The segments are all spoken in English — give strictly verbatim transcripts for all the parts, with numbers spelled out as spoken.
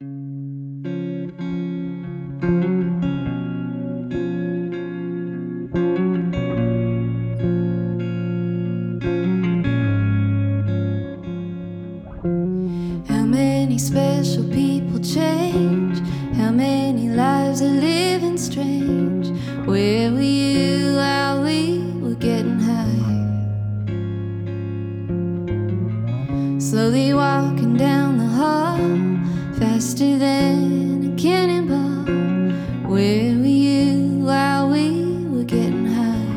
How many special people change? How many lives are living strange? Where were you while we were getting high? Slowly walking down the hall, faster than a cannonball. Where were you while we were getting high?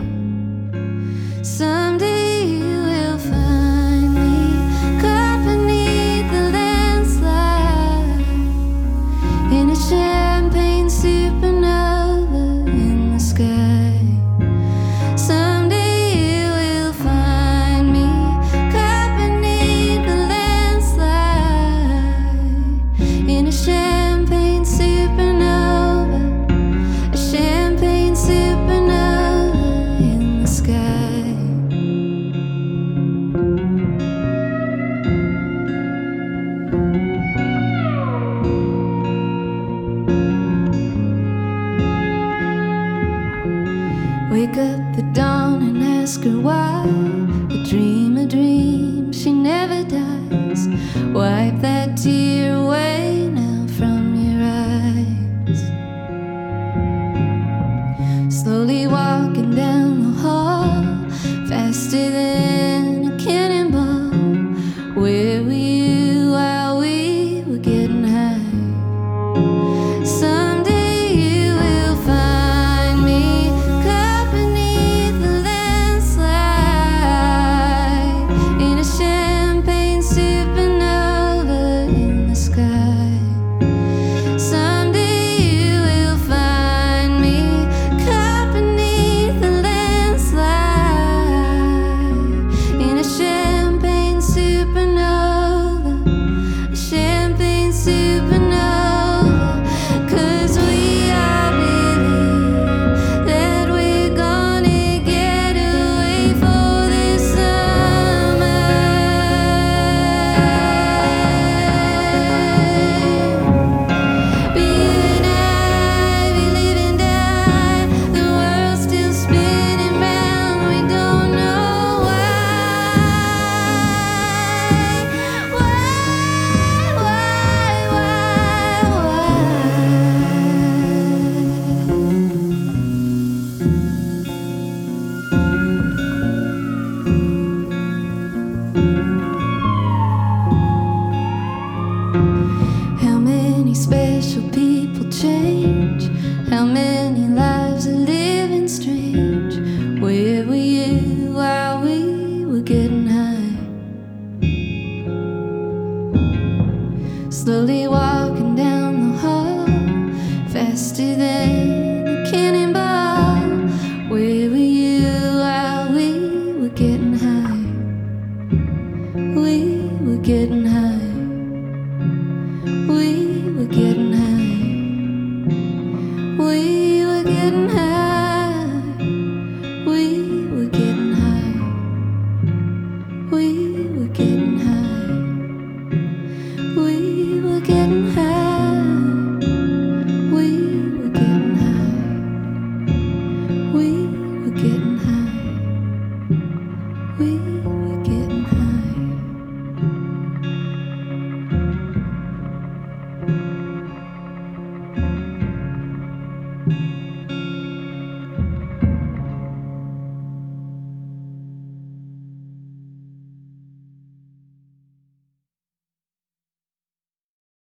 Someday you will find me caught beneath the landslide in a champagne supernova in the sky. Someday you will find me caught beneath the landslide in a champagne supernova, a champagne supernova in the sky. Wake up the dawn and ask her why. A dream, a dream, she never dies. Wipe that tear away now from your eyes. Slowly walking down the hall, faster than a cannonball. Where were you while we were getting high? Someday you will find me caught beneath the landslide in a champagne supernova in the sky. Someday you will find me caught beneath the landslide in a champagne supernova, a champagne supernova. 'Cause we all believe that we're gonna get away for this summer. But you and I, we live and die. The world's still spinning round. We don't know why. Why, why, why, why? How many special people change? How many lives are living strange? Where were you while we were getting high? Slowly walking down the hall, faster than a cannonball. Where were you while we were getting high? We were getting high. We were getting high. We were getting high. We were getting high. We were getting high. We were getting high. We were getting high. We were getting high. We were getting high. Thank you.